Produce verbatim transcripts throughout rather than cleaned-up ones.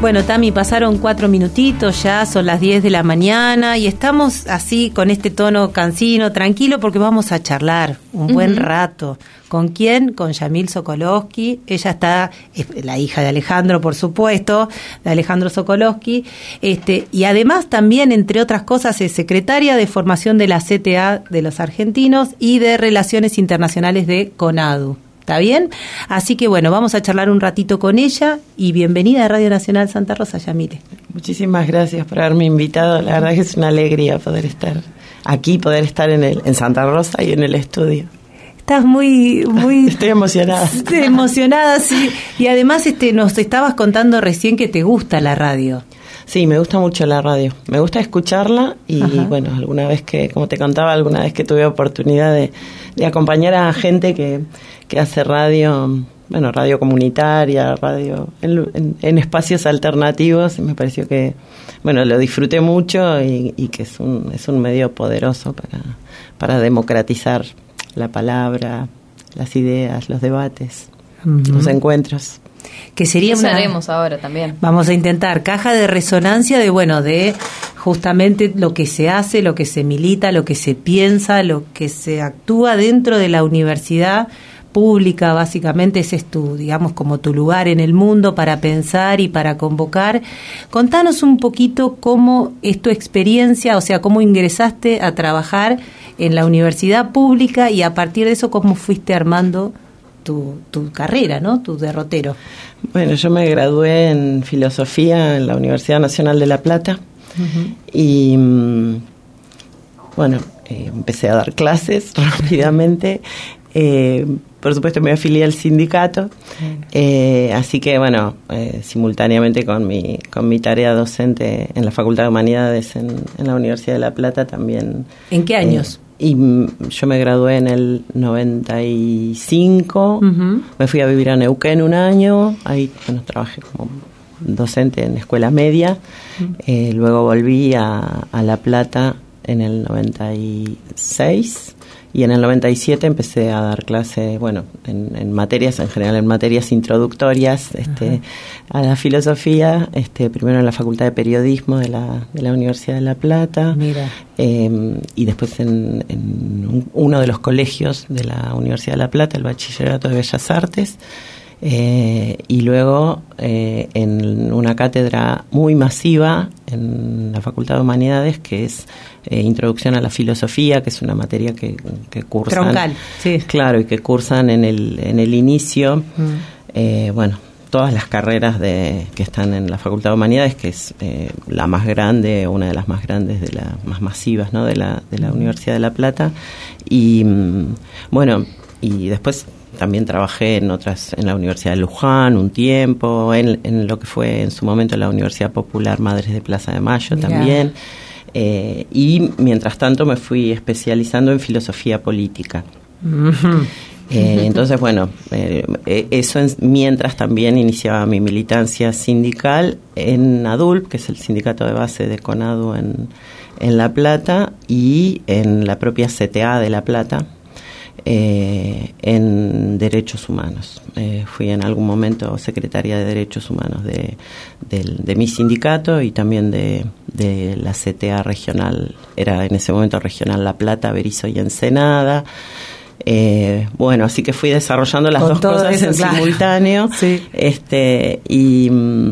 Bueno, Tami, pasaron cuatro minutitos ya, son las diez de la mañana y estamos así con este tono cansino, tranquilo, porque vamos a charlar un uh-huh. buen rato. ¿Con quién? Con Yamil Sokolowski. Ella está, es la hija de Alejandro, por supuesto, de Alejandro Sokolowski. Este, y además también, entre otras cosas, es secretaria de formación de la C T A de los argentinos y de Relaciones Internacionales de CONADU. ¿Está bien? Así que bueno, vamos a charlar un ratito con ella y bienvenida a Radio Nacional Santa Rosa, Yamile. Muchísimas gracias por haberme invitado. La verdad que es una alegría poder estar aquí, poder estar en el en Santa Rosa y en el estudio. Estás muy, muy... Estoy emocionada. Estoy emocionada, sí. Y además este, nos estabas contando recién que te gusta la radio. Sí, me gusta mucho la radio. Me gusta escucharla y, Ajá. bueno, alguna vez que, como te contaba, alguna vez que tuve oportunidad de, de acompañar a gente que, que hace radio, bueno, radio comunitaria, radio en, en, en espacios alternativos, me pareció que, bueno, lo disfruté mucho y, y que es un, es un medio poderoso para, para democratizar la palabra, las ideas, los debates, uh-huh. los encuentros. Que sería una... haremos ahora también. Vamos a intentar caja de resonancia de, bueno, de justamente lo que se hace, lo que se milita, lo que se piensa, lo que se actúa dentro de la universidad pública. Básicamente ese es tu, digamos, como tu lugar en el mundo para pensar y para convocar. Contanos un poquito cómo es tu experiencia, o sea, cómo ingresaste a trabajar en la universidad pública y a partir de eso cómo fuiste armando Tu, tu carrera, ¿no? Tu derrotero. Bueno, yo me gradué en filosofía en la Universidad Nacional de La Plata uh-huh. y bueno, eh, empecé a dar clases rápidamente. Eh, por supuesto me afilié al sindicato, uh-huh. eh, así que bueno, eh, simultáneamente con mi con mi tarea docente en la Facultad de Humanidades en, en la Universidad de La Plata también. ¿En qué años? Eh, Y yo me gradué en el noventa y cinco, uh-huh. me fui a vivir a Neuquén un año, ahí bueno, trabajé como docente en escuela media, uh-huh. eh, luego volví a, a La Plata en el noventa y seis y en el noventa y siete empecé a dar clase, bueno, en, en materias, en general en materias introductorias este, uh-huh. a la filosofía, este, primero en la Facultad de Periodismo de la, de la Universidad de La Plata. Mira. Eh, y después en, en un, uno de los colegios de la Universidad de La Plata, el Bachillerato de Bellas Artes, eh, y luego eh, en una cátedra muy masiva en la Facultad de Humanidades, que es eh, Introducción a la Filosofía, que es una materia que, que cursan... Troncal, sí. Claro, y que cursan en el, en el inicio, mm. eh, bueno... todas las carreras de que están en la Facultad de Humanidades, que es eh, la más grande, una de las más grandes, de las más masivas, ¿no? de la de la Universidad de La Plata. Y bueno, y después también trabajé en otras, en la Universidad de Luján un tiempo, en, en lo que fue en su momento la Universidad Popular Madres de Plaza de Mayo. Mirá. También. Eh, y mientras tanto me fui especializando en filosofía política. Uh-huh. Eh, entonces, bueno, eh, eso en, mientras también iniciaba mi militancia sindical en ADULP, que es el sindicato de base de CONADU en, en La Plata, y en la propia C T A de La Plata, eh, en Derechos Humanos. Eh, fui en algún momento secretaria de Derechos Humanos de, de, de mi sindicato y también de, de la C T A regional, era en ese momento regional La Plata, Berisso y Ensenada. Eh, bueno, así que fui desarrollando las Con dos cosas eso, en claro. simultáneo. Sí. Este, y,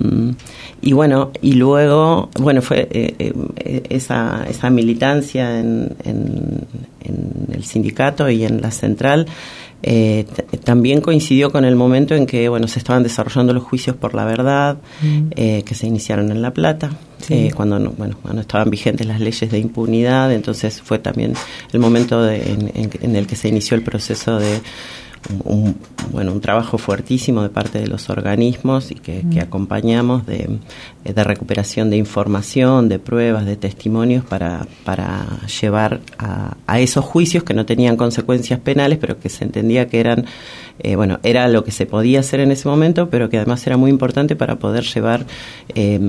y bueno, y luego, bueno, fue eh, eh, esa, esa militancia en, en, en el sindicato y en la central. Eh, t- también coincidió con el momento en que bueno se estaban desarrollando los juicios por la verdad mm. eh, que se iniciaron en La Plata, sí. eh, cuando no, bueno cuando estaban vigentes las leyes de impunidad. Entonces fue también el momento de, en, en, en el que se inició el proceso de un, un, bueno un trabajo fuertísimo de parte de los organismos y que, mm. que acompañamos de, de recuperación de información, de pruebas, de testimonios para, para llevar a, a esos juicios que no tenían consecuencias penales, pero que se entendía que eran, eh, bueno, era lo que se podía hacer en ese momento, pero que además era muy importante para poder llevar eh,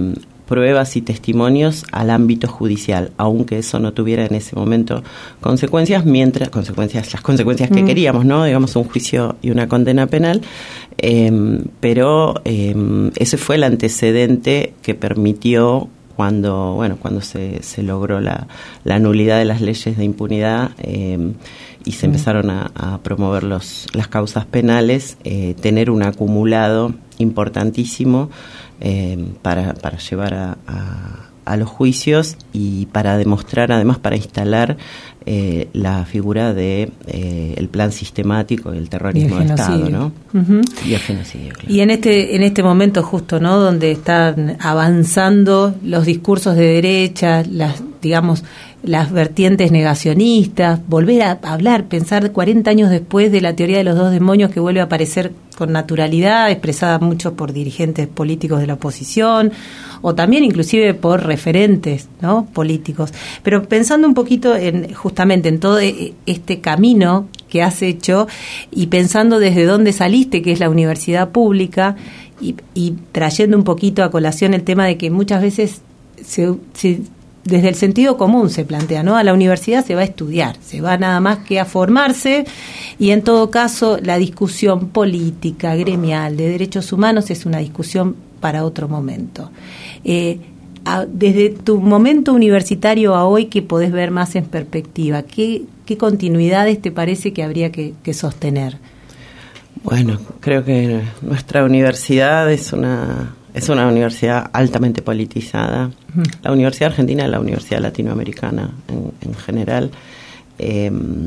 pruebas y testimonios al ámbito judicial, aunque eso no tuviera en ese momento consecuencias, mientras consecuencias las consecuencias que mm. queríamos, ¿no? Digamos, un juicio y una condena penal, eh, pero eh, ese fue el antecedente que permitió cuando, bueno, cuando se, se logró la, la nulidad de las leyes de impunidad eh, y se mm. empezaron a, a promover los, las causas penales, eh, tener un acumulado importantísimo eh, para, para llevar a, a, a los juicios y para demostrar, además, para instalar eh, la figura de eh, el plan sistemático del terrorismo de Estado, ¿no? Uh-huh. Y el genocidio, claro. Y en este en este momento justo, ¿no?, donde están avanzando los discursos de derecha, las, digamos, las vertientes negacionistas, volver a hablar, pensar cuarenta años después de la teoría de los dos demonios, que vuelve a aparecer con naturalidad, expresada mucho por dirigentes políticos de la oposición, o también inclusive por referentes, ¿no?, políticos. Pero pensando un poquito en justamente en todo este camino que has hecho y pensando desde dónde saliste, que es la universidad pública, y, y trayendo un poquito a colación el tema de que muchas veces se, se desde el sentido común se plantea, ¿no? A la universidad se va a estudiar, se va nada más que a formarse, y en todo caso la discusión política, gremial, de derechos humanos es una discusión para otro momento. Eh, a, desde tu momento universitario a hoy, ¿qué podés ver más en perspectiva? ¿Qué, qué continuidades te parece que habría que, que sostener? Bueno, creo que nuestra universidad es una... Es una universidad altamente politizada. Uh-huh. La Universidad Argentina es la universidad latinoamericana en, en general, eh,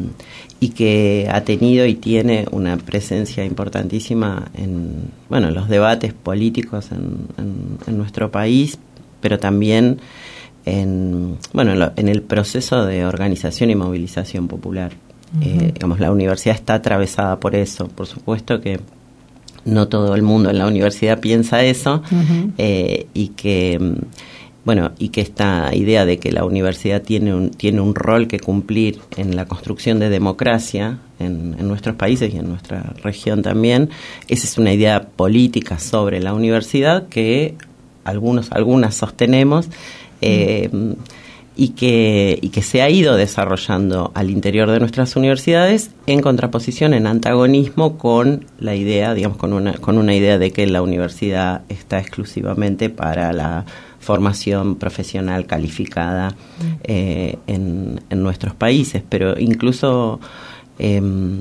y que ha tenido y tiene una presencia importantísima en, bueno, los debates políticos en, en, en nuestro país, pero también en, bueno, en, lo, en el proceso de organización y movilización popular. Uh-huh. Eh, digamos, la universidad está atravesada por eso. Por supuesto que no todo el mundo en la universidad piensa eso, uh-huh. eh, y que bueno y que esta idea de que la universidad tiene un tiene un rol que cumplir en la construcción de democracia en, en nuestros países y en nuestra región también, esa es una idea política sobre la universidad que algunos algunas sostenemos, eh, uh-huh. y que y que se ha ido desarrollando al interior de nuestras universidades en contraposición, en antagonismo con la idea, digamos, con una con una idea de que la universidad está exclusivamente para la formación profesional calificada mm. eh, en, en nuestros países, pero incluso eh,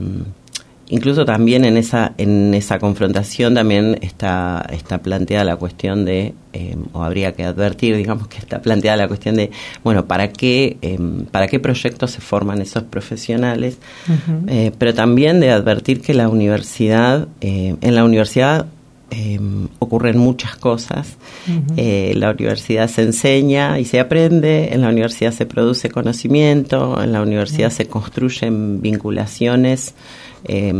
Incluso también en esa en esa confrontación también está está planteada la cuestión de, eh, o habría que advertir, digamos, que está planteada la cuestión de, bueno, ¿para qué eh, para qué proyectos se forman esos profesionales? Uh-huh. Eh, pero también de advertir que la universidad, eh, en la universidad eh, ocurren muchas cosas. Uh-huh. Eh, la universidad se enseña y se aprende, en la universidad se produce conocimiento, en la universidad uh-huh. se construyen vinculaciones Eh,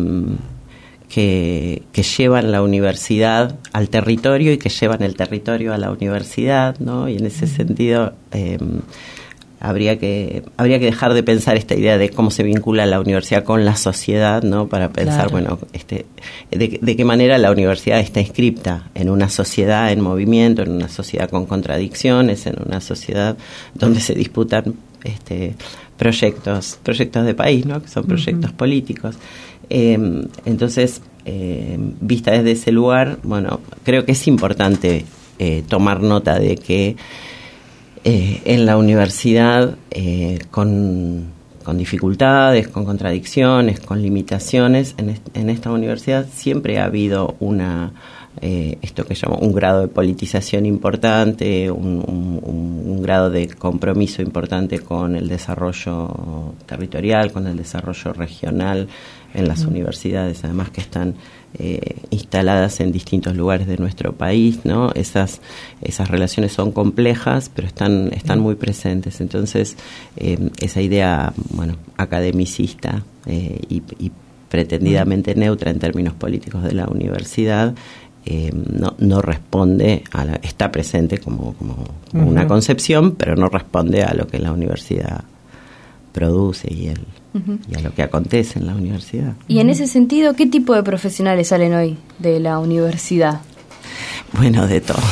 que, que llevan la universidad al territorio y que llevan el territorio a la universidad, ¿no? Y en ese uh-huh. sentido eh, habría que habría que dejar de pensar esta idea de cómo se vincula la universidad con la sociedad, ¿no? Para pensar, claro. bueno, este, de, de qué manera la universidad está inscripta en una sociedad en movimiento, en una sociedad con contradicciones, en una sociedad donde se disputan este, proyectos, proyectos de país, ¿no? Que son proyectos uh-huh. políticos. Eh, entonces, eh, vista desde ese lugar, bueno, creo que es importante eh, tomar nota de que eh, en la universidad, eh, con, con dificultades, con contradicciones, con limitaciones, en, est- en esta universidad siempre ha habido una eh, esto que llamo un grado de politización importante, un, un, un grado de compromiso importante con el desarrollo territorial, con el desarrollo regional en las mm. universidades, además que están eh, instaladas en distintos lugares de nuestro país, ¿no? Esas esas relaciones son complejas, pero están están mm. muy presentes. Entonces, eh, esa idea, bueno, academicista eh, y, y pretendidamente mm. neutra en términos políticos de la universidad, Eh, no, no responde a la, está presente como, como, como uh-huh. una concepción, pero no responde a lo que la universidad produce y, el, uh-huh. y a lo que acontece en la universidad. Y en ese sentido, ¿qué tipo de profesionales salen hoy de la universidad? Bueno, de todo.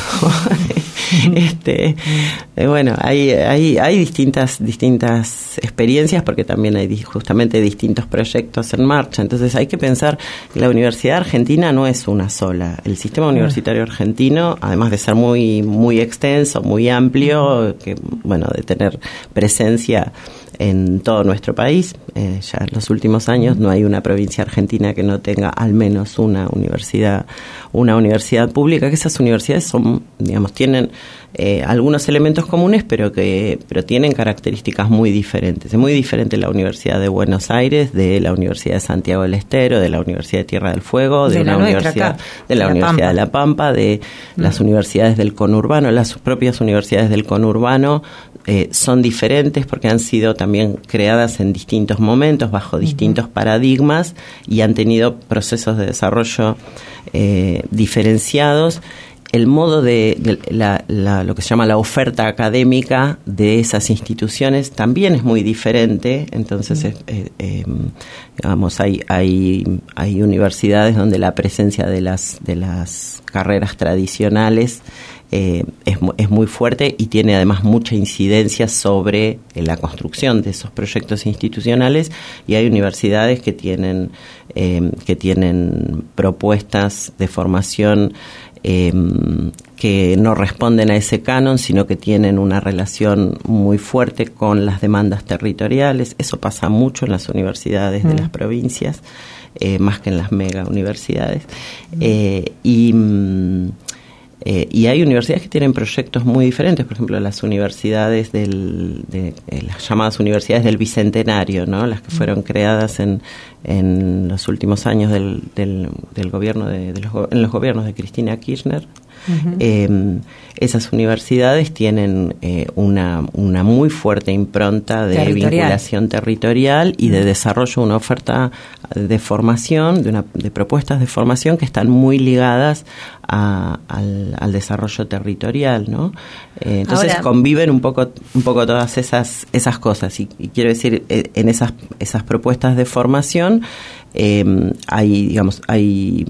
este, eh, bueno, hay, hay, hay distintas, distintas experiencias porque también hay justamente distintos proyectos en marcha. Entonces hay que pensar que la Universidad Argentina no es una sola. El sistema universitario argentino, además de ser muy, muy extenso, muy amplio, que bueno, de tener presencia en todo nuestro país, eh, ya en los últimos años no hay una provincia argentina que no tenga al menos una universidad, una universidad pública, que esas universidades son, digamos, tienen eh, algunos elementos comunes, pero que pero tienen características muy diferentes. Es muy diferente la Universidad de Buenos Aires de la Universidad de Santiago del Estero, de la Universidad de Tierra del Fuego, de, de una universidad de la, la Universidad de La Pampa, de mm. las universidades del conurbano. Las propias universidades del conurbano eh, son diferentes porque han sido también creadas en distintos momentos, bajo distintos uh-huh. paradigmas, y han tenido procesos de desarrollo eh, diferenciados. El modo de, de la, la, lo que se llama la oferta académica de esas instituciones también es muy diferente. Entonces, uh-huh. eh, eh, digamos, hay, hay, hay universidades donde la presencia de las, de las carreras tradicionales Eh, es, es muy fuerte y tiene además mucha incidencia sobre eh, la construcción de esos proyectos institucionales, y hay universidades que tienen eh, que tienen propuestas de formación eh, que no responden a ese canon, sino que tienen una relación muy fuerte con las demandas territoriales. Eso pasa mucho en las universidades mm. de las provincias, eh, más que en las mega universidades. Mm. Eh, y Eh, y hay universidades que tienen proyectos muy diferentes, por ejemplo, las universidades del, de, de las llamadas universidades del Bicentenario, ¿no? Las que fueron creadas en, en los últimos años del, del, del gobierno de, de los, en los gobiernos de Cristina Kirchner. Uh-huh. Eh, esas universidades tienen eh, una, una muy fuerte impronta de territorial. vinculación territorial y uh-huh. de desarrollo de una oferta de formación, de, una, de propuestas de formación que están muy ligadas a, al, al desarrollo territorial, ¿no? Eh, entonces Ahora, conviven un poco, un poco todas esas, esas cosas, y, y quiero decir, eh, en esas, esas propuestas de formación eh, hay, digamos, hay,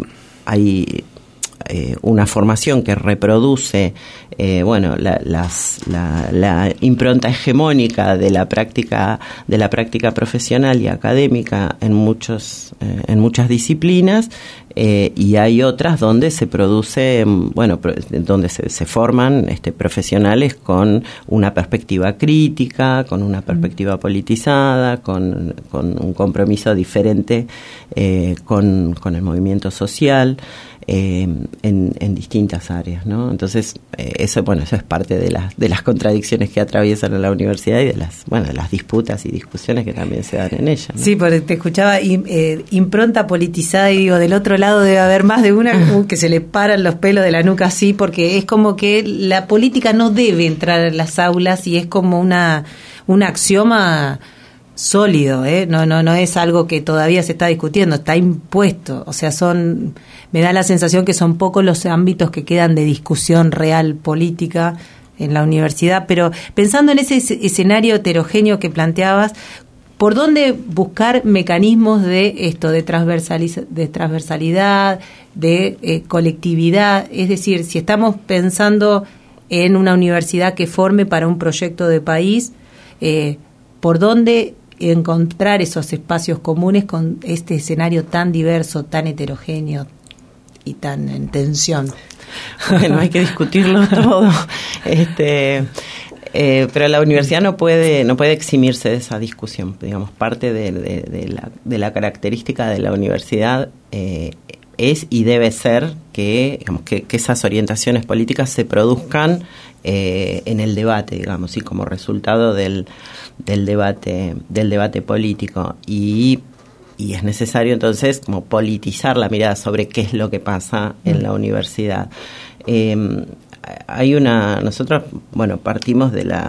hay Eh, una formación que reproduce eh, bueno la, las, la, la impronta hegemónica de la práctica de la práctica profesional y académica en muchos eh, en muchas disciplinas, eh, y hay otras donde se produce bueno pro, donde se, se forman este, profesionales con una perspectiva crítica, con una perspectiva politizada, con, con un compromiso diferente eh, con, con el movimiento social. Eh, en, en distintas áreas, ¿no? Entonces, eh, eso, bueno, eso es parte de las de las contradicciones que atraviesan a la universidad y de las, bueno, de las disputas y discusiones que también se dan en ella, ¿no? Sí, porque te escuchaba eh, impronta politizada y digo, del otro lado debe haber más de una que se le paran los pelos de la nuca así, porque es como que la política no debe entrar en las aulas y es como una un axioma sólido, ¿eh? No, no, no es algo que todavía se está discutiendo, está impuesto. O sea, son, me da la sensación que son pocos los ámbitos que quedan de discusión real política en la universidad. Pero pensando en ese escenario heterogéneo que planteabas, ¿por dónde buscar mecanismos de esto, de, transversaliz- de transversalidad, de eh, colectividad? Es decir, si estamos pensando en una universidad que forme para un proyecto de país, eh, ¿por dónde encontrar esos espacios comunes con este escenario tan diverso, tan heterogéneo y tan en tensión? Bueno, hay que discutirlo todo. Este, eh, pero la universidad no puede no puede eximirse de esa discusión. Digamos, parte de, de, de, la, de la característica de la universidad eh, es y debe ser que, digamos, que, que esas orientaciones políticas se produzcan eh, en el debate, digamos, y como resultado del del debate del debate político, y y es necesario entonces como politizar la mirada sobre qué es lo que pasa en la universidad. Eh, hay una nosotros bueno partimos de la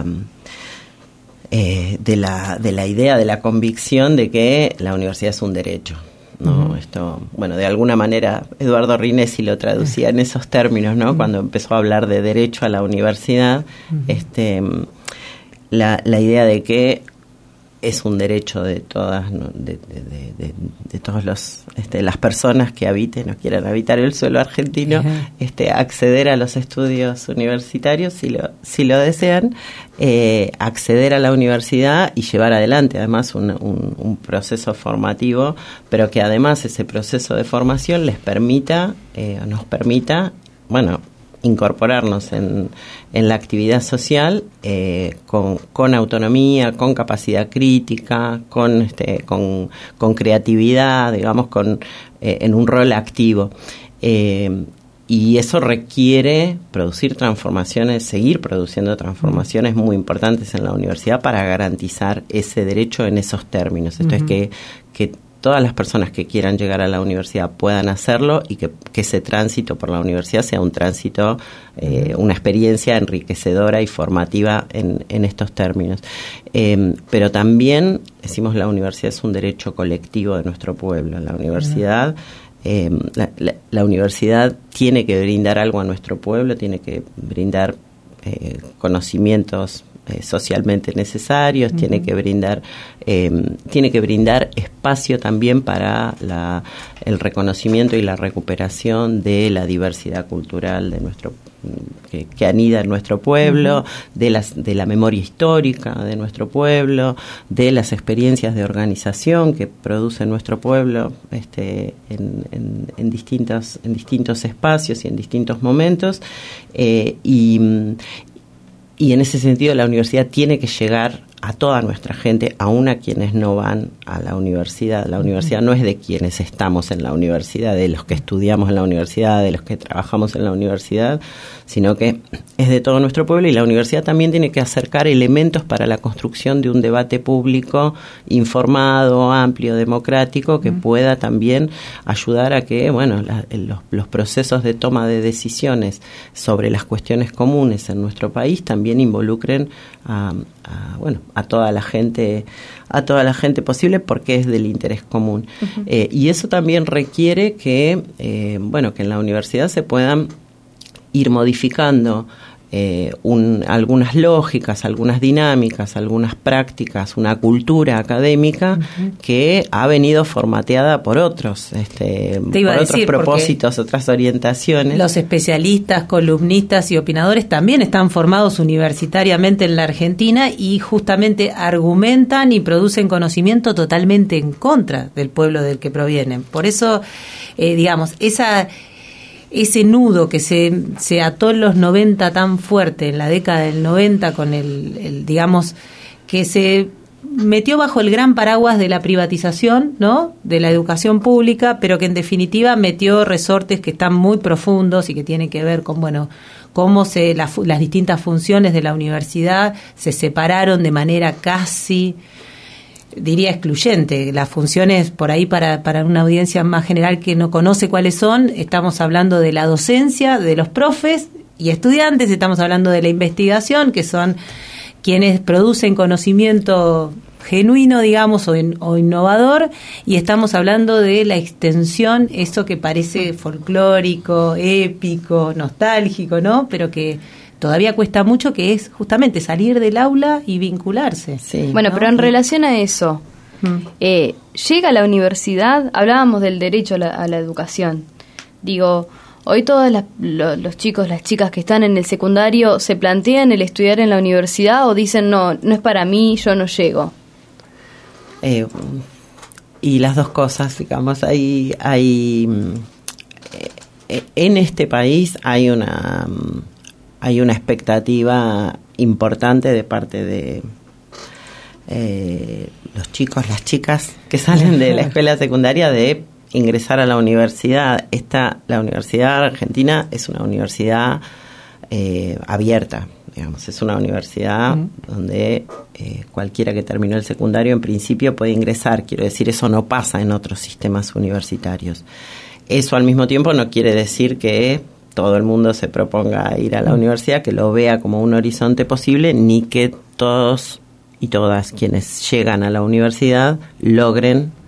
eh, de la de la idea, de la convicción de que la universidad es un derecho, ¿no? Uh-huh. Esto, bueno, de alguna manera Eduardo Rinesi lo traducía en esos términos, ¿no? Uh-huh. Cuando empezó a hablar de derecho a la universidad, uh-huh. este la, la idea de que es un derecho de todas, ¿no? de, de, de, de todos los este, las personas que habiten o quieran habitar el suelo argentino, uh-huh. este, acceder a los estudios universitarios si lo, si lo desean, eh, acceder a la universidad y llevar adelante además un, un, un proceso formativo, pero que además ese proceso de formación les permita, eh, nos permita, bueno, incorporarnos en, en la actividad social eh, con, con autonomía, con capacidad crítica, con este, con, con creatividad, digamos, con eh, en un rol activo. Eh, y eso requiere producir transformaciones, seguir produciendo transformaciones muy importantes en la universidad para garantizar ese derecho en esos términos. Esto uh-huh. es que, que todas las personas que quieran llegar a la universidad puedan hacerlo y que, que ese tránsito por la universidad sea un tránsito, eh, una experiencia enriquecedora y formativa en, en estos términos. Eh, pero también, decimos, la universidad es un derecho colectivo de nuestro pueblo. La universidad, eh, la, la, la universidad tiene que brindar algo a nuestro pueblo, tiene que brindar eh, conocimientos Eh, socialmente necesarios, uh-huh. tiene que brindar eh, tiene que brindar espacio también para la, el reconocimiento y la recuperación de la diversidad cultural de nuestro que, que anida en nuestro pueblo, uh-huh. de las de la memoria histórica de nuestro pueblo, de las experiencias de organización que produce nuestro pueblo este en, en, en distintos en distintos espacios y en distintos momentos eh, y Y en ese sentido la universidad tiene que llegar a toda nuestra gente, aun a quienes no van a la universidad. La universidad no es de quienes estamos en la universidad, de los que estudiamos en la universidad, de los que trabajamos en la universidad, sino que es de todo nuestro pueblo, y la universidad también tiene que acercar elementos para la construcción de un debate público informado, amplio, democrático, que pueda también ayudar a que, bueno, la, los, los procesos de toma de decisiones sobre las cuestiones comunes en nuestro país también involucren a, a bueno, a toda la gente, a toda la gente posible, porque es del interés común. Uh-huh. Eh, y eso también requiere que, eh, bueno, que en la universidad se puedan ir modificando eh, un, algunas lógicas, algunas dinámicas, algunas prácticas, una cultura académica uh-huh. que ha venido formateada por otros, este, por otros decir, propósitos, otras orientaciones. Los especialistas, columnistas y opinadores también están formados universitariamente en la Argentina y justamente argumentan y producen conocimiento totalmente en contra del pueblo del que provienen. Por eso, eh, digamos, esa... ese nudo que se, se ató en los noventa tan fuerte, en la década del noventa, con el, el, digamos, que se metió bajo el gran paraguas de la privatización, ¿no?, de la educación pública, pero que en definitiva metió resortes que están muy profundos y que tienen que ver con, bueno, cómo se la, las distintas funciones de la universidad se separaron de manera casi, diría, excluyente. Las funciones, por ahí para, para una audiencia más general que no conoce cuáles son, estamos hablando de la docencia, de los profes y estudiantes, estamos hablando de la investigación, que son quienes producen conocimiento genuino, digamos, o, in, o innovador, y estamos hablando de la extensión, eso que parece folclórico, épico, nostálgico, ¿no?, pero que todavía cuesta mucho, que es justamente salir del aula y vincularse. Sí, bueno, ¿no? Pero en relación a eso, mm. eh, llega a la universidad, hablábamos del derecho a la, a la educación. Digo, hoy todos las, lo, los chicos, las chicas que están en el secundario, ¿se plantean el estudiar en la universidad o dicen, no, no es para mí, yo no llego? Eh, y las dos cosas, digamos, hay, hay eh, en este país hay una... hay una expectativa importante de parte de eh, los chicos, las chicas que salen de la escuela secundaria de ingresar a la universidad. Esta, la Universidad Argentina es una universidad eh, abierta, digamos, es una universidad uh-huh. donde eh, cualquiera que terminó el secundario en principio puede ingresar. Quiero decir, eso no pasa en otros sistemas universitarios. Eso al mismo tiempo no quiere decir que todo el mundo se proponga ir a la universidad, que lo vea como un horizonte posible, ni que todos y todas quienes llegan a la universidad logren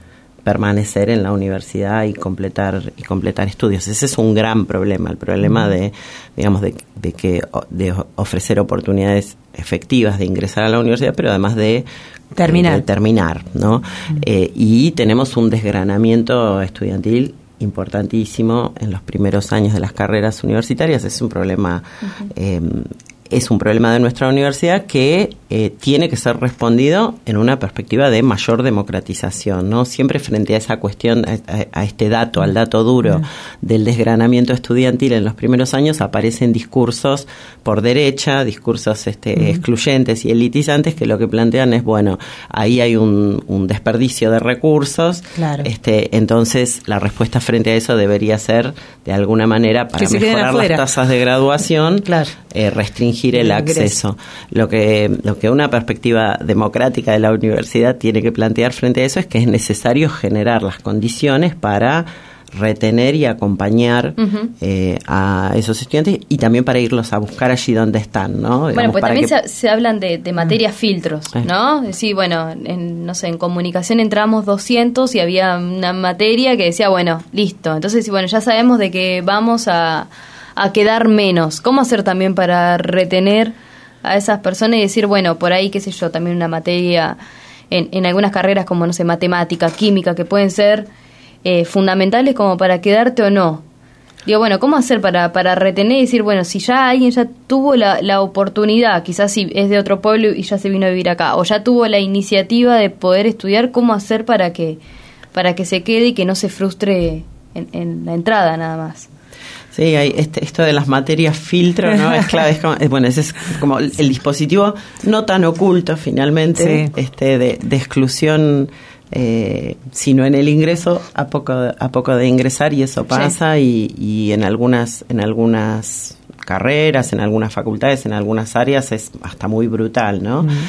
permanecer en la universidad y completar y completar estudios. Ese es un gran problema, el problema de, digamos, de, de que de ofrecer oportunidades efectivas de ingresar a la universidad, pero además de terminar, de terminar, ¿no? Uh-huh. Eh, y tenemos un desgranamiento estudiantil importantísimo en los primeros años de las carreras universitarias. Es un problema uh-huh. eh, es un problema de nuestra universidad que eh, tiene que ser respondido en una perspectiva de mayor democratización, ¿no? Siempre frente a esa cuestión, a, a este dato, al dato duro del desgranamiento estudiantil en los primeros años, aparecen discursos por derecha, discursos este, uh-huh. excluyentes y elitizantes que lo que plantean es, bueno, ahí hay un, un desperdicio de recursos, claro. este, entonces la respuesta frente a eso debería ser, de alguna manera, para mejorar las tasas de graduación, claro. eh, restringir el acceso. Lo que, lo que una perspectiva democrática de la universidad tiene que plantear frente a eso es que es necesario generar las condiciones para retener y acompañar uh-huh. eh, a esos estudiantes y también para irlos a buscar allí donde están, ¿no? Bueno, Digamos, pues también que... se, se hablan de, de materias uh-huh. filtros, ¿no? Es decir, bueno, en, no sé, en comunicación entramos doscientos y había una materia que decía, bueno, listo. Entonces, bueno, ya sabemos de que vamos a a quedar menos. ¿Cómo hacer también para retener a esas personas y decir, bueno, por ahí, qué sé yo, también una materia en, en algunas carreras como, no sé, matemática, química, que pueden ser eh, fundamentales como para quedarte o no? Digo, bueno, ¿cómo hacer para, para retener y decir, bueno, si ya alguien ya tuvo la, la oportunidad, quizás si es de otro pueblo y ya se vino a vivir acá, o ya tuvo la iniciativa de poder estudiar, ¿cómo hacer para que, para que se quede y que no se frustre en, en la entrada nada más? Sí, hay este, esto de las materias filtro, ¿no? Es clave, es como, es, bueno, ese es como el, el dispositivo no tan oculto finalmente, sí. este de, de exclusión, eh, sino en el ingreso a poco a poco de ingresar, y eso pasa, sí. y, y en algunas en algunas carreras, en algunas facultades, en algunas áreas es hasta muy brutal, ¿no? Uh-huh.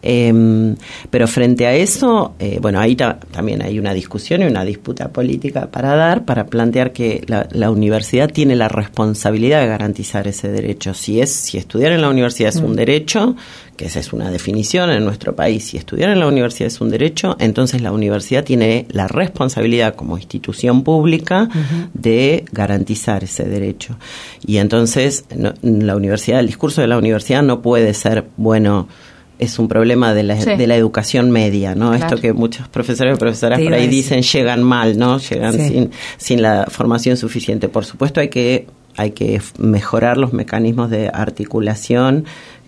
Eh, pero frente a eso, eh, bueno, ahí ta- también hay una discusión y una disputa política para dar, para plantear que la, la universidad tiene la responsabilidad de garantizar ese derecho. Si es, si estudiar en la universidad es uh-huh. un derecho, que esa es una definición en nuestro país, si estudiar en la universidad es un derecho, entonces la universidad tiene la responsabilidad como institución pública uh-huh. de garantizar ese derecho. Y entonces no, la universidad, el discurso de la universidad no puede ser, bueno, es un problema de la, sí. de la educación media, ¿no? Claro. Esto que muchos profesores y profesoras por ahí dicen, llegan mal, ¿no? Llegan sí. sin, sin la formación suficiente. Por supuesto hay que, hay que mejorar los mecanismos de articulación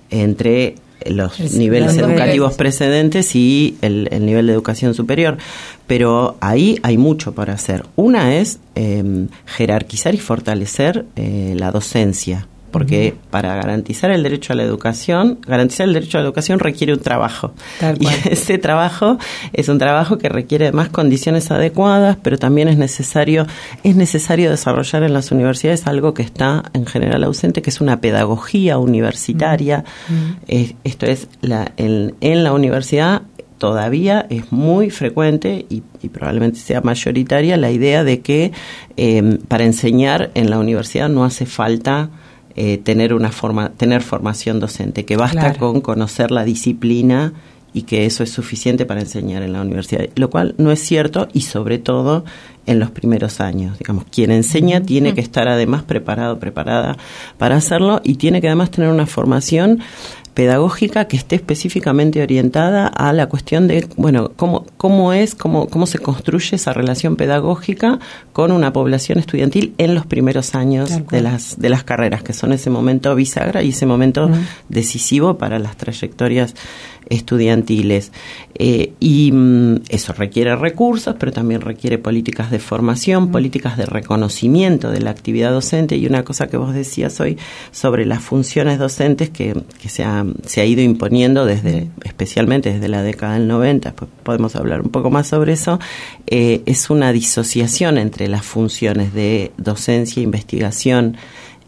entre los es niveles educativos niveles. precedentes y el, el nivel de educación superior, pero ahí hay mucho para hacer. Una es eh, jerarquizar y fortalecer eh, la docencia, porque uh-huh. para garantizar el derecho a la educación, garantizar el derecho a la educación requiere un trabajo. Tal cual. Y ese trabajo es un trabajo que requiere además condiciones adecuadas, pero también es necesario, es necesario desarrollar en las universidades algo que está en general ausente, que es una pedagogía universitaria. Uh-huh. Eh, esto es, la, en, en la universidad todavía es muy frecuente y, y probablemente sea mayoritaria la idea de que eh, para enseñar en la universidad no hace falta Eh, tener una forma, tener formación docente, que basta claro. con conocer la disciplina y que eso es suficiente para enseñar en la universidad, lo cual no es cierto, y sobre todo en los primeros años. Digamos, quien enseña tiene que estar además preparado, preparada para hacerlo, y tiene que además tener una formación pedagógica que esté específicamente orientada a la cuestión de, bueno, cómo cómo es, cómo cómo se construye esa relación pedagógica con una población estudiantil en los primeros años de las de las carreras, que son ese momento bisagra y ese momento uh-huh. decisivo para las trayectorias estudiantiles. Eh, y mm, eso requiere recursos, pero también requiere políticas de formación, uh-huh. políticas de reconocimiento de la actividad docente, y una cosa que vos decías hoy sobre las funciones docentes que, que se ha se ha ido imponiendo desde, especialmente desde la década del noventa, pues podemos hablar un poco más sobre eso, eh, es una disociación entre las funciones de docencia, investigación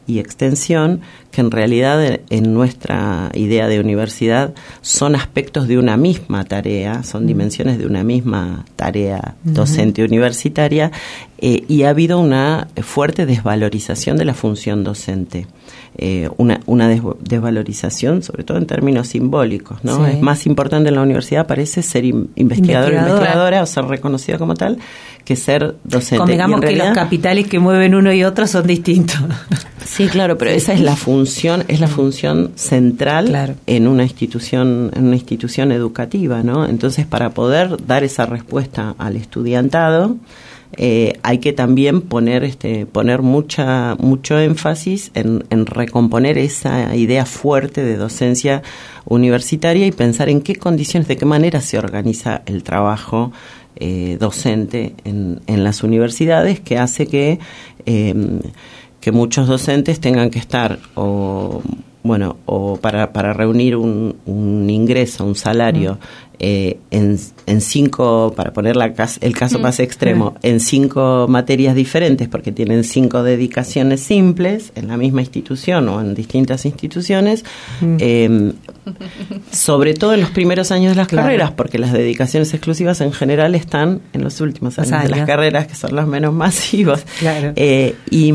y extensión, que en realidad en nuestra idea de universidad son aspectos de una misma tarea, son dimensiones de una misma tarea docente uh-huh. universitaria, eh, y ha habido una fuerte desvalorización de la función docente. Eh, una, una des- desvalorización, sobre todo en términos simbólicos, ¿no? Sí. Es más importante en la universidad, parece, ser in- investigador o investigadora o ser reconocida como tal, que ser docente. Convengamos que los capitales que mueven uno y otro son distintos. Sí, claro, pero sí. esa es la función, es la función central claro. en una institución, en una institución educativa, ¿no? Entonces, para poder dar esa respuesta al estudiantado, Eh, hay que también poner este poner mucha mucho énfasis en, en recomponer esa idea fuerte de docencia universitaria y pensar en qué condiciones, de qué manera se organiza el trabajo eh, docente en, en las universidades, que hace que eh, que muchos docentes tengan que estar o bueno o para para reunir un, un ingreso, un salario mm. Eh, en, en cinco, para poner la, el caso más extremo, en cinco materias diferentes, porque tienen cinco dedicaciones simples en la misma institución o en distintas instituciones, mm. eh, sobre todo en los primeros años de las claro. carreras, porque las dedicaciones exclusivas en general están en los últimos años, años. de las carreras, que son los menos masivos. Claro. Eh, y...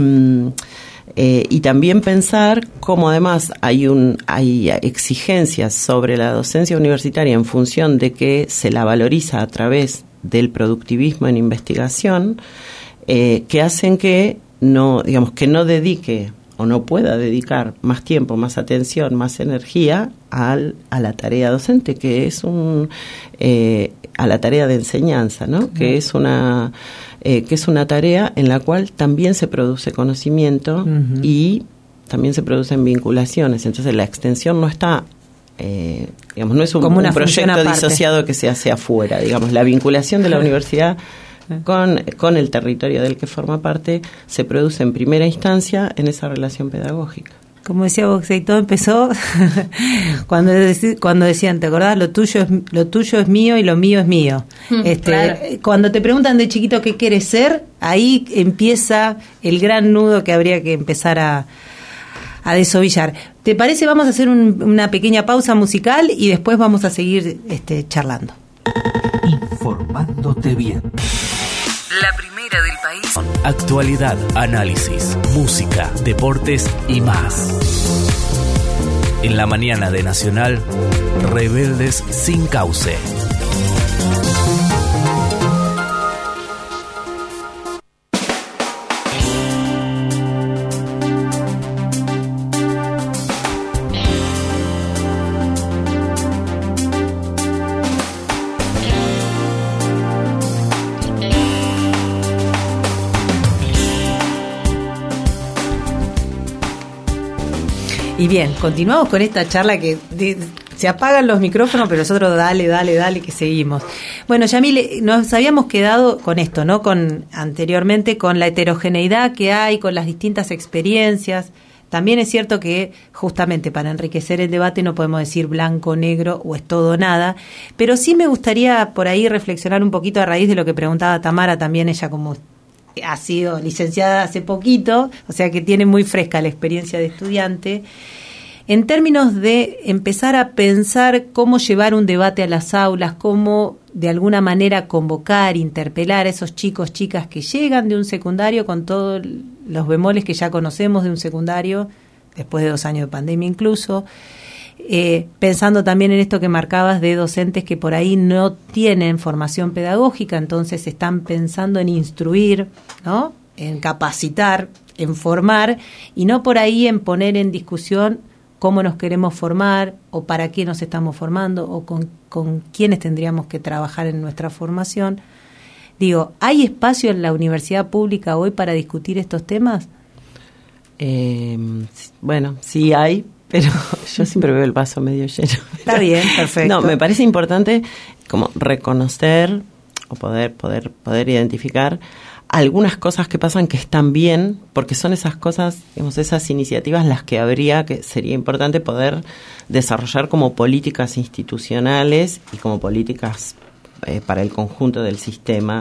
Eh, y también pensar cómo además hay un hay exigencias sobre la docencia universitaria en función de que se la valoriza a través del productivismo en investigación, eh, que hacen que no digamos que no dedique o no pueda dedicar más tiempo, más atención, más energía al, a la tarea docente, que es un eh, a la tarea de enseñanza, ¿no? Uh-huh. Que es una eh, que es una tarea en la cual también se produce conocimiento uh-huh. y también se producen vinculaciones. Entonces la extensión no está eh, digamos no es un, un proyecto disociado que se hace afuera. Digamos, la vinculación de la universidad Con, con el territorio del que forma parte se produce en primera instancia en esa relación pedagógica. Como decía vos, y todo empezó cuando dec- cuando decían, ¿te acordás? Lo tuyo es lo tuyo es mío y lo mío es mío. Mm, este, claro. Cuando te preguntan de chiquito qué quieres ser, ahí empieza el gran nudo que habría que empezar a, a desovillar. ¿Te parece? Vamos a hacer un, una pequeña pausa musical y después vamos a seguir este, charlando. Informándote bien. La primera del país. Actualidad, análisis, música, deportes y más. En la mañana de Nacional, Rebeldes sin Cauce. Y bien, continuamos con esta charla que de, se apagan los micrófonos, pero nosotros dale, dale, dale, que seguimos. Bueno, Yamile, nos habíamos quedado con esto, ¿no? Con anteriormente con la heterogeneidad que hay, con las distintas experiencias. También es cierto que justamente para enriquecer el debate no podemos decir blanco, negro o es todo o nada, pero sí me gustaría por ahí reflexionar un poquito a raíz de lo que preguntaba Tamara, también ella como ha sido licenciada hace poquito, o sea que tiene muy fresca la experiencia de estudiante, en términos de empezar a pensar cómo llevar un debate a las aulas, cómo de alguna manera convocar, interpelar a esos chicos, chicas que llegan de un secundario con todos los bemoles que ya conocemos de un secundario, después de dos años de pandemia incluso, Eh, pensando también en esto que marcabas de docentes que por ahí no tienen formación pedagógica, entonces están pensando en instruir, ¿no? En capacitar, en formar, y no por ahí en poner en discusión cómo nos queremos formar o para qué nos estamos formando o con, con quiénes tendríamos que trabajar en nuestra formación. Digo, ¿hay espacio en la universidad pública hoy para discutir estos temas? Eh, bueno, sí hay, pero yo siempre veo el vaso medio lleno. Está bien, perfecto. No, me parece importante como reconocer o poder poder poder identificar algunas cosas que pasan que están bien, porque son esas cosas, digamos, esas iniciativas las que habría que sería importante poder desarrollar como políticas institucionales y como políticas eh, para el conjunto del sistema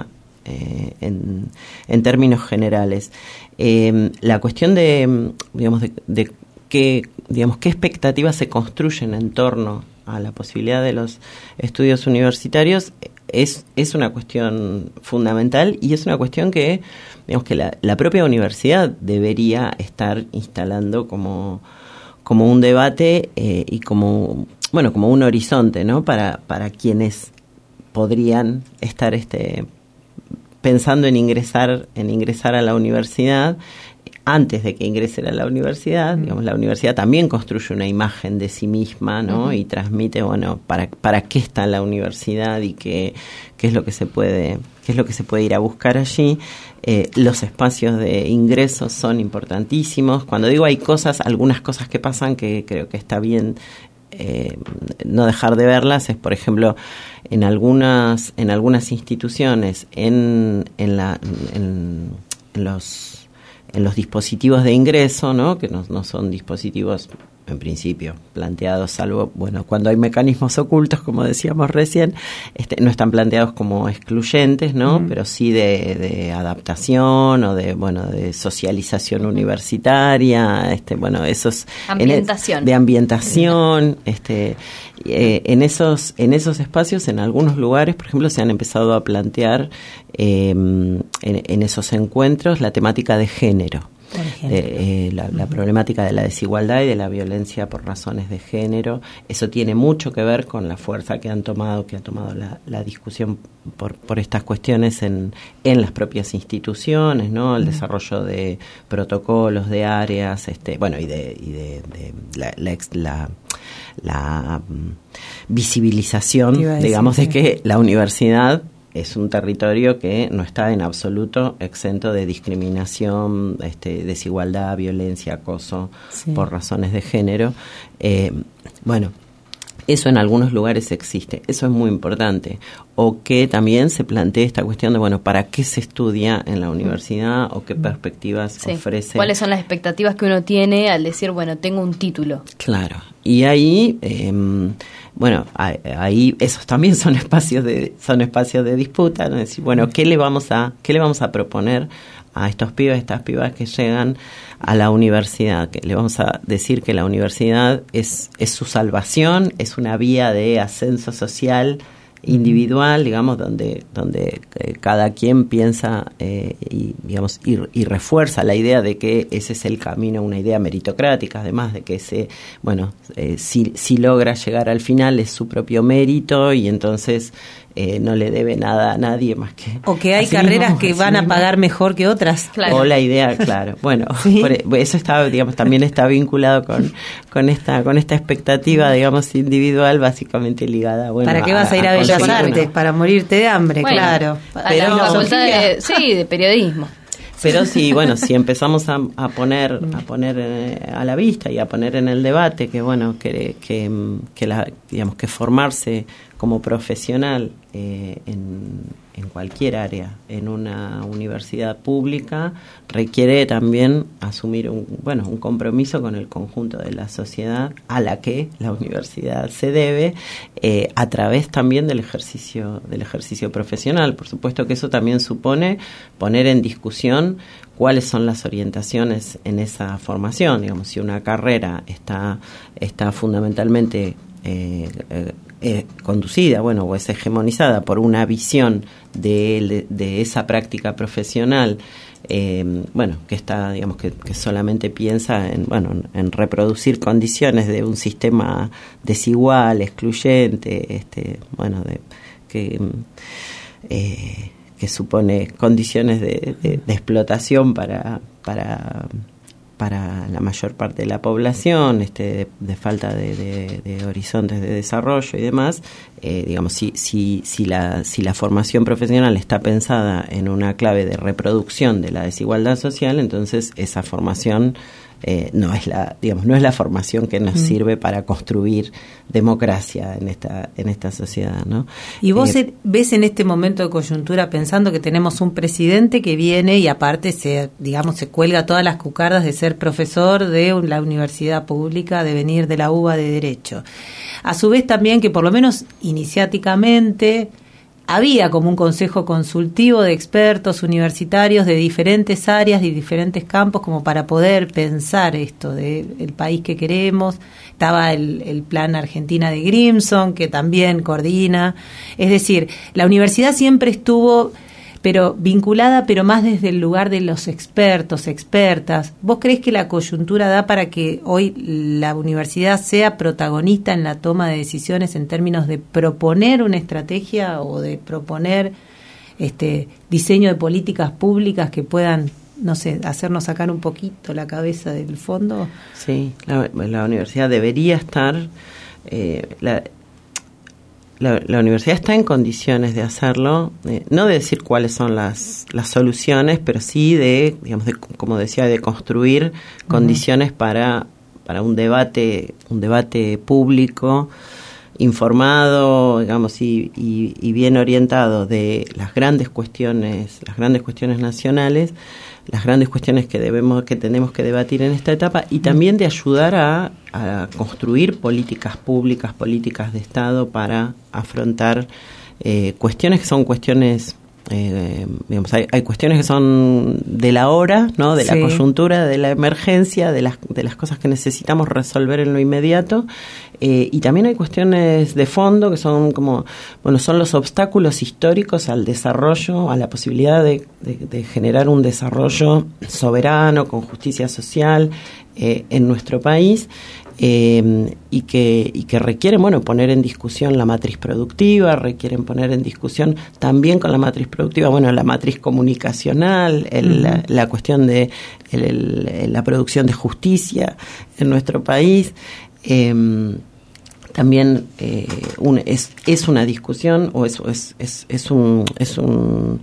eh, en, en términos generales. Eh, la cuestión de, digamos, de, de qué, digamos, qué expectativas se construyen en torno a la posibilidad de los estudios universitarios es, es una cuestión fundamental y es una cuestión que, digamos, que la, la propia universidad debería estar instalando como, como un debate eh, y como, bueno, como un horizonte, ¿no? Para, para quienes podrían estar este, pensando en ingresar, en ingresar a la universidad. Antes de que ingresen a la universidad, digamos, la universidad también construye una imagen de sí misma, ¿no? Uh-huh. Y transmite, bueno, para para qué está la universidad y qué qué es lo que se puede qué es lo que se puede ir a buscar allí. Eh, los espacios de ingreso son importantísimos. Cuando digo hay cosas, algunas cosas que pasan que creo que está bien eh, no dejar de verlas, es por ejemplo en algunas en algunas instituciones en en la en, en los en los dispositivos de ingreso, ¿no? Que no, no son dispositivos, en principio, planteados, salvo, bueno, cuando hay mecanismos ocultos, como decíamos recién, este, no están planteados como excluyentes, ¿no? Mm. Pero sí de, de adaptación o de, bueno, de socialización universitaria, este, bueno, esos... Ambientación. En, de ambientación, este... Eh, en esos en esos espacios, en algunos lugares, por ejemplo, se han empezado a plantear eh, en, en esos encuentros la temática de género, eh, eh, la, la uh-huh. problemática de la desigualdad y de la violencia por razones de género. Eso tiene mucho que ver con la fuerza que han tomado que ha tomado la, la discusión por, por estas cuestiones en, en las propias instituciones, ¿no? El uh-huh. desarrollo de protocolos, de áreas, este, bueno, y de, y de, de la, la, la la um, visibilización, digamos, de que la universidad es un territorio que no está en absoluto exento de discriminación, este, desigualdad, violencia, acoso sí. por razones de género. Eh, bueno, eso en algunos lugares existe, eso es muy importante. O que también se plantee esta cuestión de, bueno, ¿para qué se estudia en la universidad o qué perspectivas sí. ofrece? ¿Cuáles son las expectativas que uno tiene al decir, bueno, tengo un título? Claro, y ahí, eh, bueno, ahí esos también son espacios de son espacios de disputa, ¿no? Es decir, bueno, ¿qué le vamos a qué le vamos a proponer a estos pibes, estas pibas que llegan a la universidad? Que le vamos a decir que la universidad es, es su salvación, es una vía de ascenso social individual, digamos, donde donde eh, cada quien piensa eh, y digamos y, y refuerza la idea de que ese es el camino, una idea meritocrática, además de que ese, bueno, eh, si si logra llegar al final es su propio mérito y entonces Eh, no le debe nada a nadie más que... O que hay carreras mismo, que van mismo. a pagar mejor que otras. Claro. O la idea, claro. Bueno, ¿sí? por, eso está, digamos, también está vinculado con, con esta con esta expectativa, digamos, individual, básicamente ligada, bueno... ¿Para qué vas a, a ir a, a Bellas Artes? Para morirte de hambre, bueno, claro. Pero, la facultad de, sí, de periodismo. Pero sí, bueno, si empezamos a, a poner a poner eh, a la vista y a poner en el debate que, bueno, que que, que la, digamos, que formarse como profesional eh, en, en cualquier área, en una universidad pública, requiere también asumir un, bueno, un compromiso con el conjunto de la sociedad a la que la universidad se debe, eh, a través también del ejercicio, del ejercicio profesional. Por supuesto que eso también supone poner en discusión cuáles son las orientaciones en esa formación. Digamos, si una carrera está, está fundamentalmente eh, eh, eh, conducida, bueno, o es hegemonizada por una visión de, de, de esa práctica profesional, eh, bueno, que está, digamos, que, que solamente piensa en, bueno, en reproducir condiciones de un sistema desigual, excluyente, este, bueno, de que eh, que supone condiciones de, de, de explotación para para para la mayor parte de la población, este, de, de falta de, de, de horizontes de desarrollo y demás, eh, digamos, si, si, si, la, si la formación profesional está pensada en una clave de reproducción de la desigualdad social, entonces esa formación eh, no es la, digamos, no es la formación que nos mm. sirve para construir democracia en esta, en esta sociedad, ¿no? Y vos eh, ves en este momento de coyuntura, pensando que tenemos un presidente que viene y aparte se, digamos, se cuelga todas las cucardas de ser profesor de la universidad pública, de venir de la U B A de Derecho. A su vez también que por lo menos iniciáticamente había como un consejo consultivo de expertos universitarios de diferentes áreas, de diferentes campos, como para poder pensar esto del país que queremos. Estaba el, el plan Argentina de Grimson, que también coordina. Es decir, la universidad siempre estuvo pero vinculada, pero más desde el lugar de los expertos, expertas. ¿Vos creés que la coyuntura da para que hoy la universidad sea protagonista en la toma de decisiones en términos de proponer una estrategia o de proponer este diseño de políticas públicas que puedan, no sé, hacernos sacar un poquito la cabeza del fondo? Sí, la, la universidad debería estar... Eh, la, La, la universidad está en condiciones de hacerlo, eh, no de decir cuáles son las, las soluciones, pero sí de, digamos, de, como decía, de construir uh-huh. condiciones para, para un debate, un debate público, informado, digamos, y, y, y bien orientado de las grandes cuestiones, las grandes cuestiones nacionales, las grandes cuestiones que debemos, que tenemos que debatir en esta etapa, y también de ayudar a, a construir políticas públicas, políticas de Estado para afrontar eh, cuestiones que son cuestiones, eh, digamos, hay, hay cuestiones que son de la hora, ¿no? De la sí. coyuntura, de la emergencia, de las de las cosas que necesitamos resolver en lo inmediato, eh, y también hay cuestiones de fondo que son como, bueno, son los obstáculos históricos al desarrollo, a la posibilidad de, de, de generar un desarrollo soberano con justicia social eh, en nuestro país. Eh, y que y que requieren, bueno, poner en discusión la matriz productiva, requieren poner en discusión también con la matriz productiva, bueno, la matriz comunicacional, el, uh-huh. la, la cuestión de el, el, la producción de justicia en nuestro país. Eh, también eh, un, es es una discusión o es es es, es un es un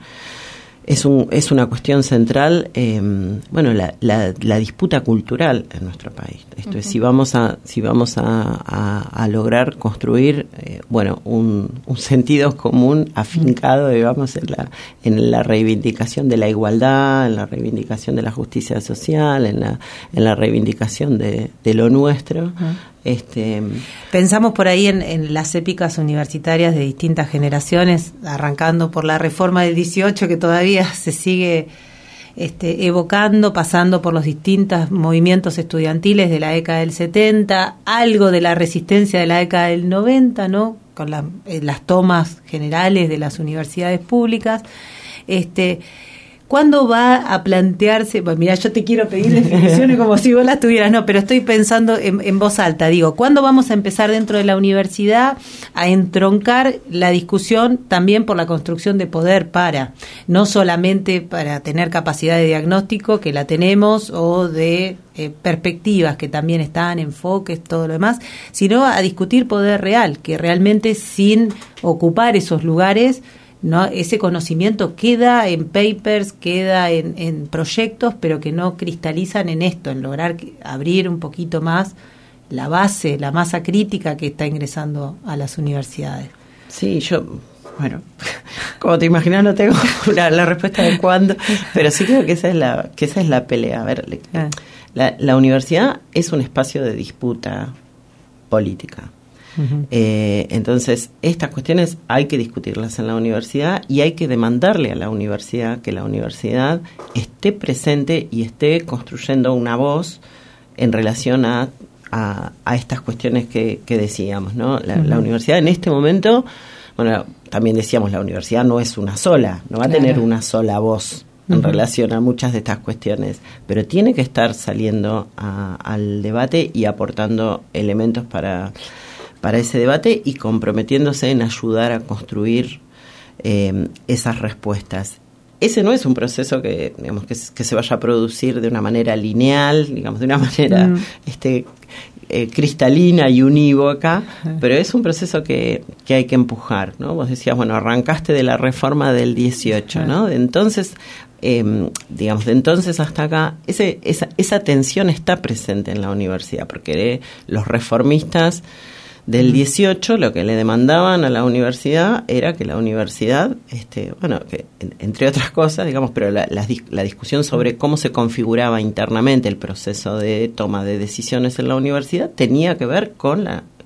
Es, un, es una cuestión central, eh, bueno, la, la, la disputa cultural en nuestro país. Esto uh-huh. es, si vamos a si vamos a, a, a lograr construir, eh, bueno, un, un sentido común afincado, uh-huh. digamos, en la, en la reivindicación de la igualdad, en la reivindicación de la justicia social, en la, en la reivindicación de, de lo nuestro. Uh-huh. Este, Pensamos por ahí en, en las épicas universitarias de distintas generaciones, arrancando por la reforma del dieciocho, que todavía se sigue este, evocando, pasando por los distintos movimientos estudiantiles de la década del setenta, algo de la resistencia de la década del noventa, ¿no? Con la, eh, las tomas generales de las universidades públicas. Este, ¿Cuándo va a plantearse? Pues mira, yo te quiero pedir definiciones como si vos las tuvieras, no, pero estoy pensando en, en voz alta. Digo, ¿cuándo vamos a empezar dentro de la universidad a entroncar la discusión también por la construcción de poder para, no solamente para tener capacidad de diagnóstico, que la tenemos, o de eh, perspectivas, que también están, enfoques, todo lo demás, sino a discutir poder real, que realmente sin ocupar esos lugares, no, ese conocimiento queda en papers, queda en, en proyectos, pero que no cristalizan en esto, en lograr abrir un poquito más la base, la masa crítica que está ingresando a las universidades. Sí, yo, bueno, como te imaginas no tengo la, la respuesta de cuándo, pero sí creo que esa es la, que esa es la pelea. A ver, ah. la, la universidad es un espacio de disputa política. Uh-huh. Eh, entonces, estas cuestiones hay que discutirlas en la universidad y hay que demandarle a la universidad que la universidad esté presente y esté construyendo una voz en relación a, a, a estas cuestiones que, que decíamos, ¿no? La, uh-huh. la universidad en este momento, bueno, también decíamos, la universidad no es una sola, no va claro. a tener una sola voz en uh-huh. relación a muchas de estas cuestiones, pero tiene que estar saliendo a, al debate y aportando elementos para... para ese debate y comprometiéndose en ayudar a construir eh, esas respuestas. Ese no es un proceso que, digamos, que, que se vaya a producir de una manera lineal, digamos, de una manera mm. este, eh, cristalina y unívoca, uh-huh. pero es un proceso que, que hay que empujar, ¿no? Vos decías, bueno, arrancaste de la reforma del dieciocho, uh-huh. ¿no? De entonces, eh, digamos, de entonces hasta acá, ese, esa, esa tensión está presente en la universidad, porque los reformistas del dieciocho lo que le demandaban a la universidad era que la universidad, este, bueno, que entre otras cosas, digamos, pero la, la, la discusión sobre cómo se configuraba internamente el proceso de toma de decisiones en la universidad tenía que ver con la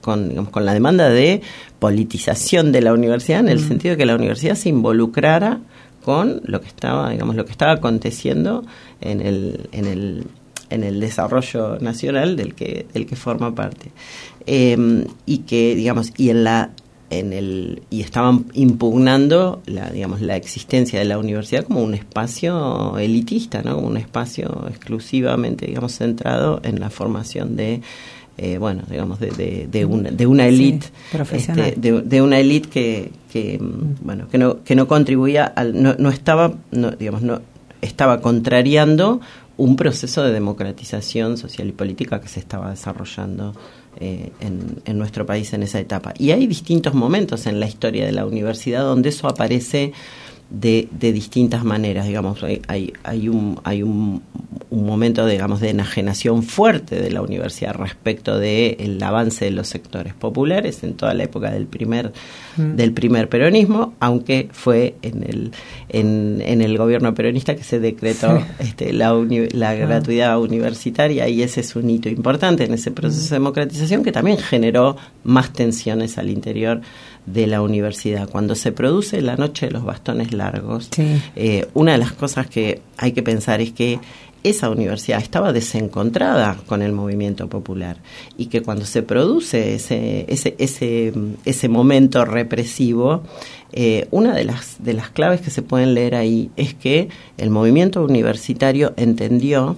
con, digamos, con la demanda de politización de la universidad, en el mm. sentido de que la universidad se involucrara con lo que estaba, digamos, lo que estaba aconteciendo en el, en el, en el desarrollo nacional del que, del que forma parte. Eh, y que, digamos, y en la en el y estaban impugnando la digamos la existencia de la universidad como un espacio elitista, ¿no? Como un espacio exclusivamente, digamos, centrado en la formación de eh, bueno, digamos de, de, de una de una élite, sí, profesional, este, de, de una élite que, que mm. bueno, que no que no contribuía al no, no estaba no, digamos no estaba contrariando un proceso de democratización social y política que se estaba desarrollando eh, en, en nuestro país en esa etapa. Y hay distintos momentos en la historia de la universidad donde eso aparece de, de distintas maneras, digamos. Hay, hay, hay, un, hay un, un momento, digamos, de enajenación fuerte de la universidad respecto del avance de los sectores populares en toda la época del primer mm. del primer peronismo, aunque fue en el en, en el gobierno peronista que se decretó sí. este, la, uni, la ah. gratuidad universitaria, y ese es un hito importante en ese proceso mm. de democratización que también generó más tensiones al interior de la universidad. Cuando se produce la noche de los bastones largos, sí. eh, una de las cosas que hay que pensar es que esa universidad estaba desencontrada con el movimiento popular, y que cuando se produce ese ese ese, ese momento represivo, eh, una de las de las claves que se pueden leer ahí es que el movimiento universitario entendió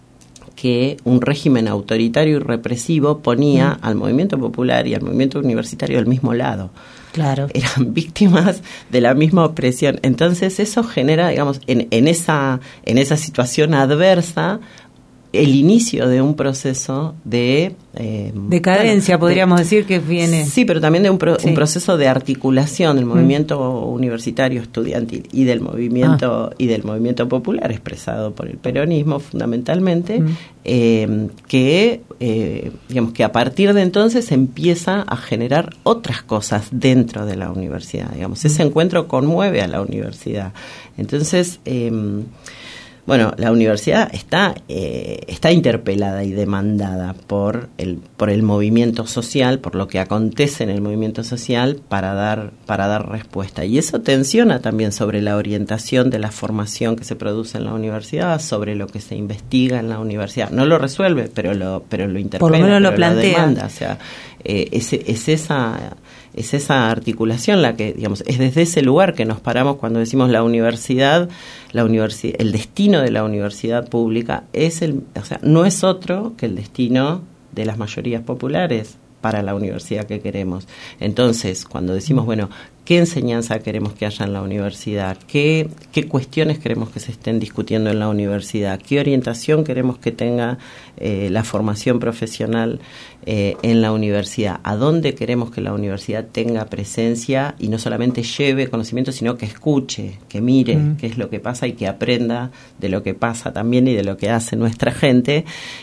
que un régimen autoritario y represivo ponía mm. al movimiento popular y al movimiento universitario al mismo lado. Claro. Eran víctimas de la misma opresión. Entonces eso genera, digamos, en, en esa en esa situación adversa, el inicio de un proceso de eh, decadencia, bueno, podríamos de, decir que viene. Sí, pero también de un, pro, sí. un proceso de articulación del movimiento mm. universitario estudiantil y del movimiento ah. y del movimiento popular expresado por el peronismo fundamentalmente, mm. eh, que eh, digamos que a partir de entonces empieza a generar otras cosas dentro de la universidad. Digamos, mm. ese encuentro conmueve a la universidad. Entonces eh, bueno, la universidad está eh, está interpelada y demandada por el por el movimiento social, por lo que acontece en el movimiento social para dar para dar respuesta. Y eso tensiona también sobre la orientación de la formación que se produce en la universidad, sobre lo que se investiga en la universidad. No lo resuelve, pero lo pero lo interpela, por lo menos lo pero plantea. Lo demanda. O sea, eh, es, es esa es esa articulación la que, digamos, es desde ese lugar que nos paramos cuando decimos la universidad, la universi- el destino de la universidad pública es el, o sea, no es otro que el destino de las mayorías populares para la universidad que queremos. Entonces, cuando decimos, bueno, ¿qué enseñanza queremos que haya en la universidad? ¿Qué, qué cuestiones queremos que se estén discutiendo en la universidad? ¿Qué orientación queremos que tenga eh, la formación profesional eh, en la universidad? ¿A dónde queremos que la universidad tenga presencia y no solamente lleve conocimiento, sino que escuche, que mire mm. qué es lo que pasa y que aprenda de lo que pasa también y de lo que hace nuestra gente?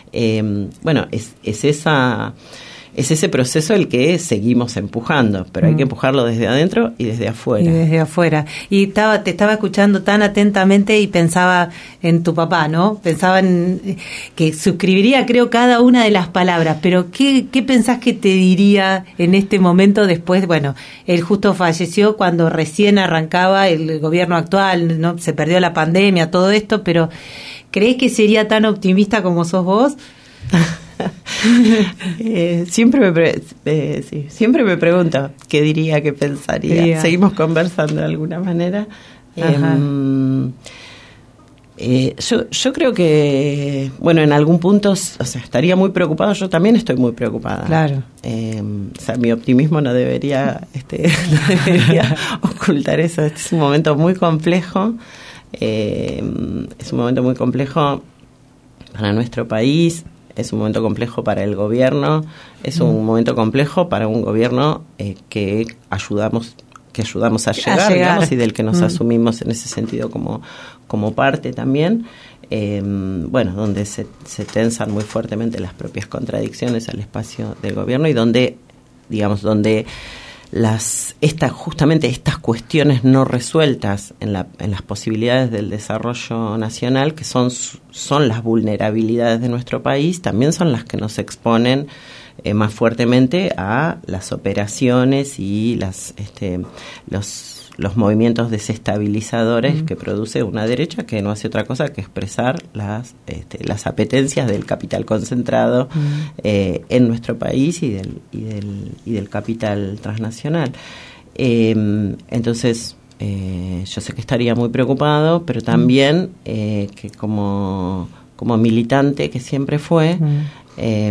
Eh, bueno, es, es esa... Es ese proceso el que seguimos empujando, pero mm. hay que empujarlo desde adentro y desde afuera. Y desde afuera. Y estaba, te estaba escuchando tan atentamente y pensaba en tu papá, ¿no? Pensaba en que suscribiría, creo, cada una de las palabras, pero ¿qué, qué pensás que te diría en este momento después? Bueno, él justo falleció cuando recién arrancaba el gobierno actual, ¿no? Se perdió la pandemia, todo esto, pero ¿crees que sería tan optimista como sos vos? eh, siempre me pre- eh, sí, siempre me pregunto qué diría, qué pensaría. Diría. Seguimos conversando de alguna manera. Eh, eh, yo, yo creo que, bueno, en algún punto, o sea, estaría muy preocupado. Yo también estoy muy preocupada. Claro. Eh, o sea, mi optimismo no debería, este, no debería ocultar eso. Este es un momento muy complejo. Eh, es un momento muy complejo para nuestro país. Es un momento complejo para el gobierno, es un mm. momento complejo para un gobierno eh, que ayudamos que ayudamos a llegar, a llegar. Digamos, y del que nos mm. asumimos en ese sentido como, como parte también. Eh, bueno, donde se, se tensan muy fuertemente las propias contradicciones al espacio del gobierno y donde, digamos, donde las esta, justamente estas cuestiones no resueltas en, la, en las posibilidades del desarrollo nacional, que son, son las vulnerabilidades de nuestro país, también son las que nos exponen eh, más fuertemente a las operaciones y las este, los los movimientos desestabilizadores mm. que produce una derecha que no hace otra cosa que expresar las este, las apetencias del capital concentrado mm. eh, en nuestro país y del y del y del capital transnacional. Eh, entonces eh, yo sé que estaría muy preocupado, pero también eh, que como como militante que siempre fue mm. eh,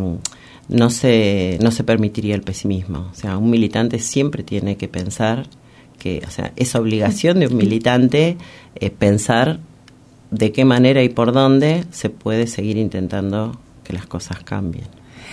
no se no se permitiría el pesimismo. O sea, un militante siempre tiene que pensar que, o sea, es obligación de un militante eh, pensar de qué manera y por dónde se puede seguir intentando que las cosas cambien.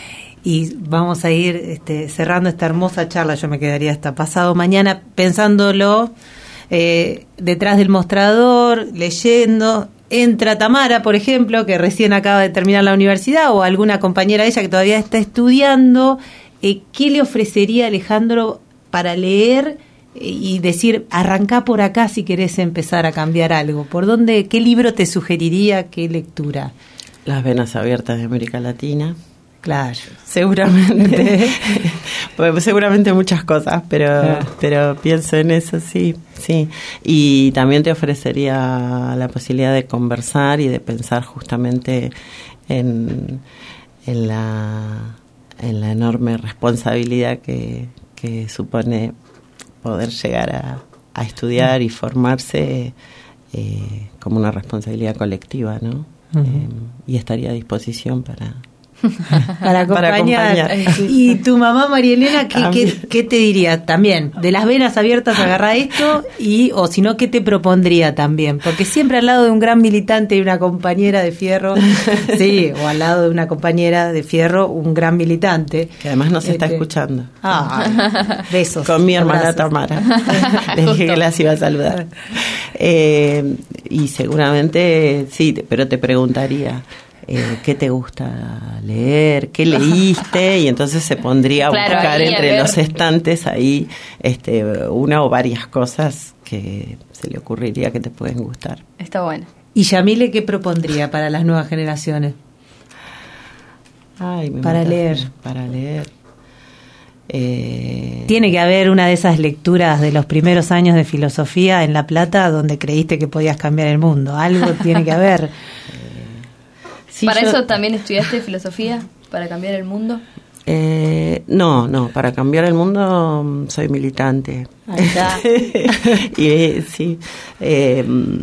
Y vamos a ir este, cerrando esta hermosa charla. Yo me quedaría hasta pasado mañana pensándolo eh, detrás del mostrador, leyendo. Entra Tamara, por ejemplo, que recién acaba de terminar la universidad, o alguna compañera de ella que todavía está estudiando. Eh, ¿Qué le ofrecería Alejandro para leer y decir, arrancá por acá si querés empezar a cambiar algo? ¿Por dónde, qué libro te sugeriría, qué lectura? Las venas abiertas de América Latina. Claro. Seguramente. Pues seguramente muchas cosas, pero claro. pero pienso en eso, sí, sí. Y también te ofrecería la posibilidad de conversar y de pensar justamente en, en la en la enorme responsabilidad que, que supone poder llegar a, a estudiar y formarse eh, como una responsabilidad colectiva, ¿no? Uh-huh. Eh, y estaría a disposición para para acompañar. Para acompañar. Y tu mamá María Elena, ¿qué, qué, ¿qué te diría? También, de las venas abiertas agarra esto, y o si no, ¿qué te propondría también? Porque siempre al lado de un gran militante y una compañera de fierro, sí, o al lado de una compañera de fierro, un gran militante. Que además nos está este, escuchando. Ah, besos. Con mi hermana Tamara. Le dije que las iba a saludar. Eh, y seguramente, sí, pero te preguntaría, Eh, ¿qué te gusta leer? ¿Qué leíste? Y entonces se pondría a claro, buscar entre a los estantes ahí este, una o varias cosas que se le ocurriría que te pueden gustar. Está bueno. ¿Y Yamile qué propondría para las nuevas generaciones? Ay, me para mataste. leer. Para leer. Eh... Tiene que haber una de esas lecturas de los primeros años de filosofía en La Plata donde creíste que podías cambiar el mundo. Algo tiene que haber. Sí, ¿Para yo, eso también estudiaste filosofía? ¿Para cambiar el mundo? Eh, no, no, para cambiar el mundo soy militante. Ahí está. y eh, sí, eh,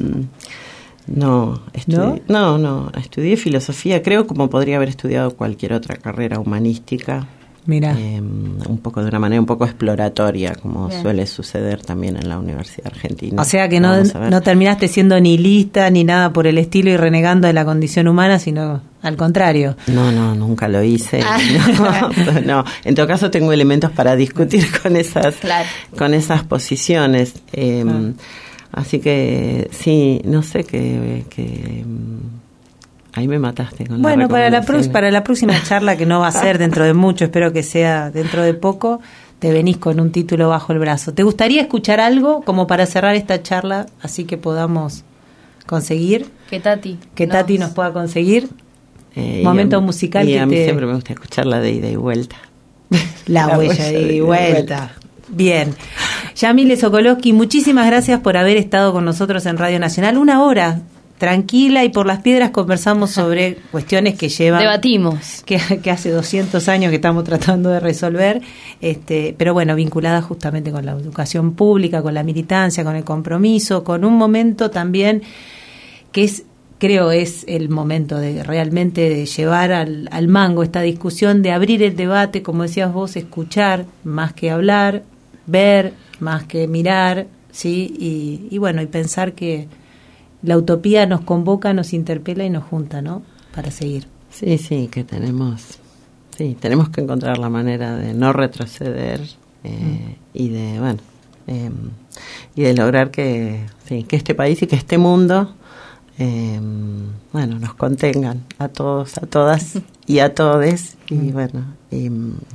no, estudié, ¿No? no, no, estudié filosofía, creo como podría haber estudiado cualquier otra carrera humanística. Mira. Eh, un poco de una manera un poco exploratoria, como Bien. suele suceder también en la Universidad Argentina. O sea que no, no terminaste siendo nihilista ni nada por el estilo y renegando de la condición humana, sino al contrario. No, no, nunca lo hice. no, no, en todo caso tengo elementos para discutir con esas, claro. con esas posiciones. Eh, ah. Así que sí, no sé qué... qué Ahí me mataste con bueno, la para la pro- para la próxima charla, que no va a ser dentro de mucho, espero que sea dentro de poco, te venís con un título bajo el brazo. ¿Te gustaría escuchar algo como para cerrar esta charla, así que podamos conseguir? Que Tati. Que nos... Tati nos pueda conseguir. Eh, Momento y a, musical y que a mí te... siempre me gusta escuchar la de ida y vuelta. La, la huella de ida y vuelta. vuelta. Bien. Yamile Sokolowski, muchísimas gracias por haber estado con nosotros en Radio Nacional. Una hora tranquila y por las piedras conversamos sobre cuestiones que llevan... Debatimos. Que, que hace doscientos años que estamos tratando de resolver, este, pero bueno, vinculadas justamente con la educación pública, con la militancia, con el compromiso, con un momento también que es, creo, es el momento de realmente de llevar al, al mango esta discusión, de abrir el debate, como decías vos, escuchar más que hablar, ver más que mirar, ¿sí? Y, y bueno, y pensar que la utopía nos convoca, nos interpela y nos junta, ¿no? Para seguir. Sí, sí, que tenemos, sí, tenemos que encontrar la manera de no retroceder eh, mm. y de, bueno, eh, y de lograr que, sí, que este país y que este mundo, eh, bueno, nos contengan a todos, a todas y a todes y mm. bueno, y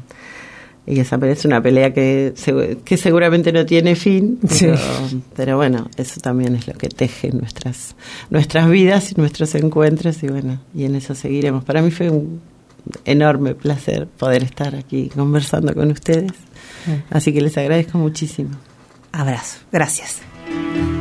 y esa es una pelea que, que seguramente no tiene fin, pero, sí. pero bueno, eso también es lo que teje nuestras nuestras vidas y nuestros encuentros y bueno, y en eso seguiremos. Para mí fue un, enorme placer poder estar aquí conversando con ustedes. Así que les agradezco muchísimo. Abrazo. Gracias.